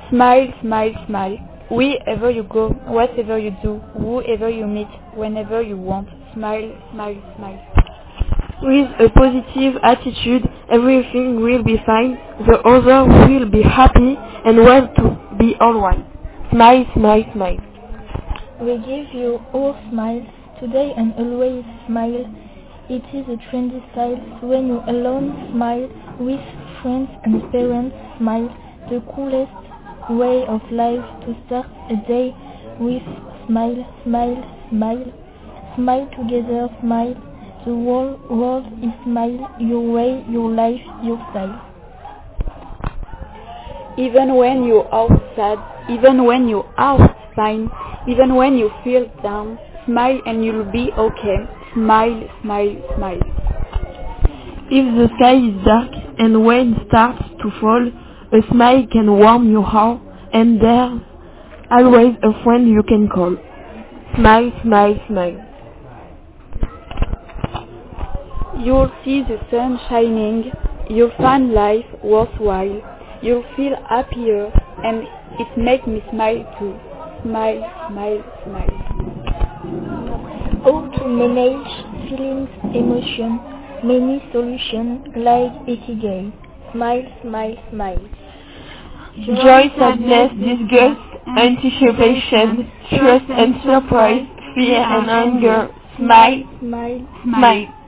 Smile, smile, smile. Wherever you go, whatever you do, whoever you meet, whenever you want, smile, smile, smile. With a positive attitude, everything will be fine, the other will be happy and want to be alright. Smile, smile, smile. We give you all smiles, today and always smile. It is a trendy style, when you alone smile, with friends and parents smile. The coolest way of life to start a day with smile, smile, smile. Smile together, smile. The whole world is smile, your way, your life, your style. Even when you are sad, even when you are fine, even when you feel down, smile and you'll be okay. Smile, smile, smile. If the sky is dark and rain starts to fall, a smile can warm your heart, and there's always a friend you can call. Smile, smile, smile. You'll see the sun shining, you'll find life worthwhile, you'll feel happier, and it makes me smile too. Smile, smile, smile. How to manage feelings, emotion, many solutions like Ikigai. Smile, smile, smile. Joy, sadness, disgust, anticipation, trust and surprise, fear and anger. Smile, Smile, smile.